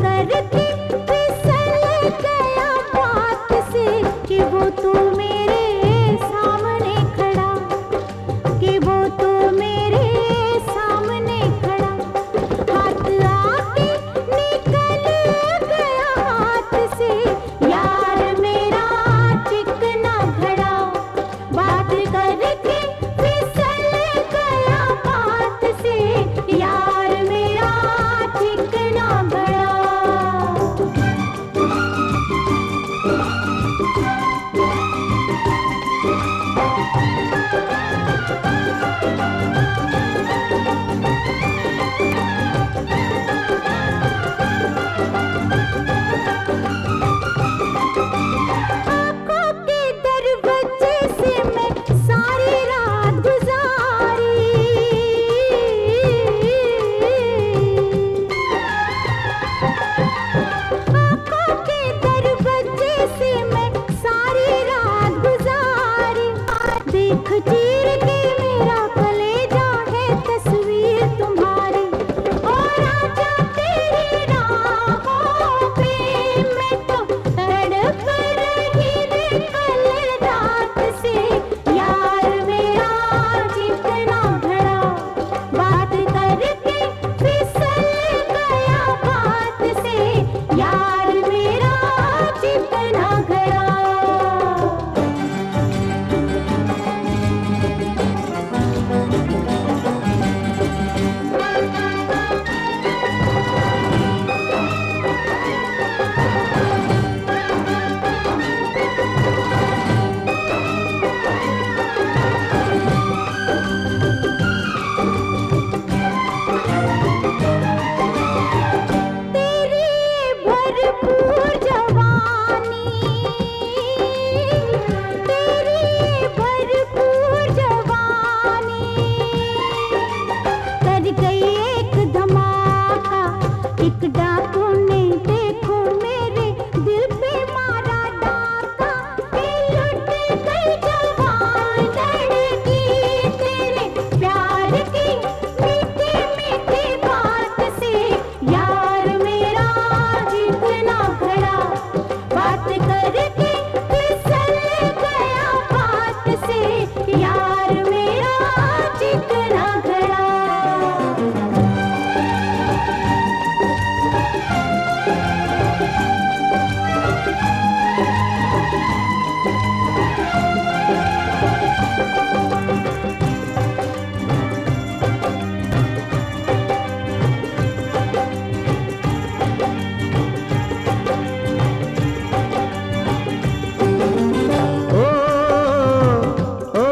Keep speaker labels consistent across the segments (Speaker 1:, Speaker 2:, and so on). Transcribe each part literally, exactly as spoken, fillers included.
Speaker 1: करके फिसल गया बात से कि वो तो मेरे सामने खड़ा, कि वो तो मेरे सामने खड़ा। हाथ आके निकल गया हाथ से यार मेरा चिकना घड़ा। बात करके फिसल गया बात से यार मेरा चिकना घड़ा। आँखों के दरवाजे से मैं सारी रात गुजारी। आँखों के दरवाजे से मैं सारी रात गुजारी। देख चीर के मेरा कलेजा है तस्वीर तुम्हारी। और आजा तेरी राहों पे मैं तो तड़प रही रे कल रात से यार मेरा चिकना घड़ा। बात करके फिसल गया बात से यार मेरा चिकना घड़ा। तेरी भरपूर जवानी, तेरी भरपूर जवानी कर गई एक धमाका। एक डाकू ने देखो मेरे दिल पे मारा डाका। ये लुट गई जवान लड़की तेरे प्यार की मीठी मीठी बात से यार मेरा चिकना घड़ा। बात करके फिसल गया बात से यार मेरा चिकना घड़ा।
Speaker 2: ओ ओ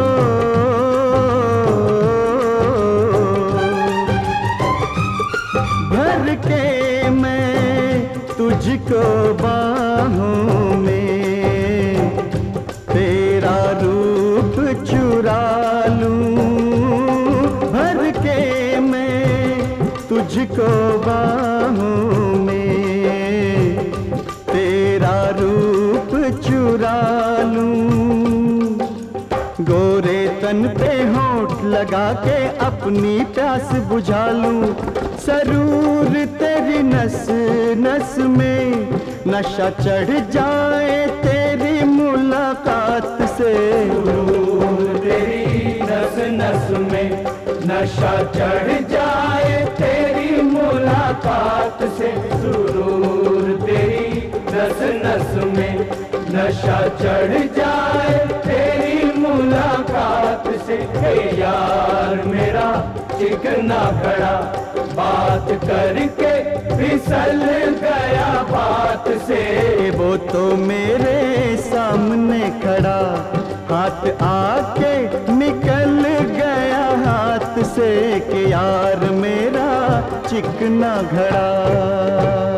Speaker 2: भर के मैं तुझको बाहों में तेरा रूप चुरा लूं। भर के मैं तुझको बाहों में तेरा रूप चुरा लूं। गोरे तन पे होंठ लगा के अपनी प्यास बुझा लूं। सरूर तेरी नस नस में नशा चढ़ जाए तेरी मुलाकात से।
Speaker 3: सुरूर तेरी नस नस में नशा चढ़ जाए तेरी मुलाकात से। सुरूर तेरी नस नस में नशा चढ़ जाए तेरी मुलाकात से। हे यार मेरा चिकना घड़ा। बात करके फिसल गया बात से
Speaker 2: वो तो मेरे सामने खड़ा। हाथ आके निकल गया हाथ से कि यार मेरा चिकना घड़ा।